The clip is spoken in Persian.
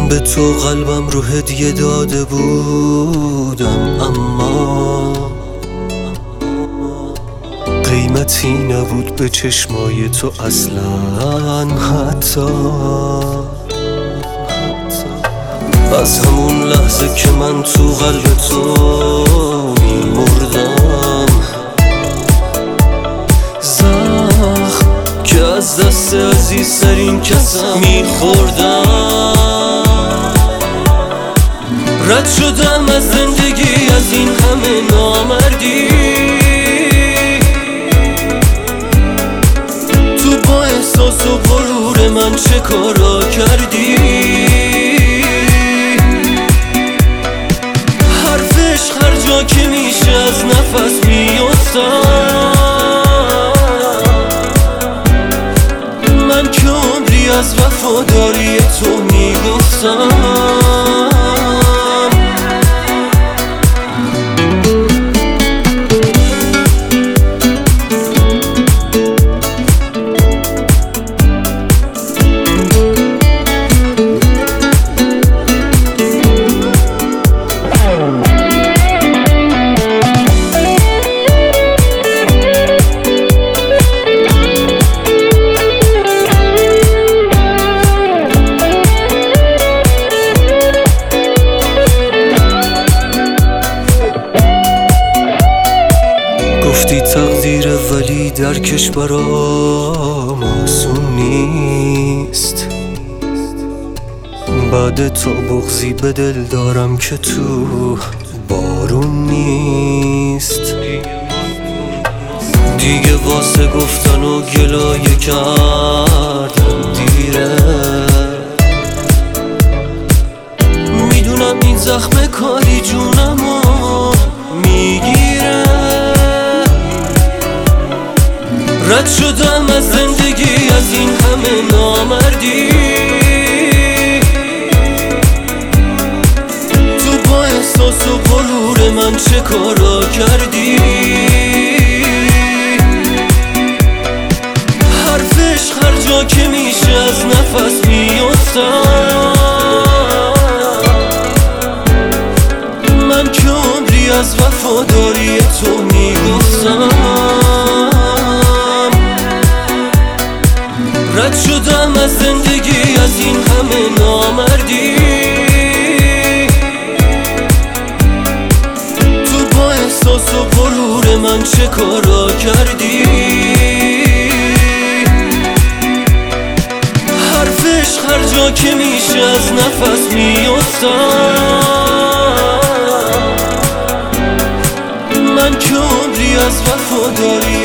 من به تو قلبم رو هدیه داده بودم، اما قیمتی نبود به چشمای تو اصلا. حتی از همون لحظه که من تو قلب تو میمردم، زخم که از دست عزیزترین کسم میخوردم. رد شدم از زندگی، از این همه نامردی. تو با احساس و غرور من چه کارا کردی؟ حرفش هر جا که میشه از نفس میافتم. من که عمری از وفاداری تو میگفتم. گفتی تقدیر ولی درکش برام آسون نیست. بعد تو بغضی به دل دارم که تو بارون نیست. دیگه واسه گفتن و گلایه کردن دیره. میدونم این زخم کاری جونمو میگیره. رد شدم از زندگی، از این همه نامردی. تو با احساس و غرور من چه کارا کردی؟ حرفش هر جا که میشه از نفس میافتم. من که عمری از وفاداری تو میگفتم. رد شدم از زندگی، از این همه نامردی. تو با احساس و غرور من چه کارا کردی؟ حرفش هر جا که میشه از نفس میافتم. من که عمری از وفاداری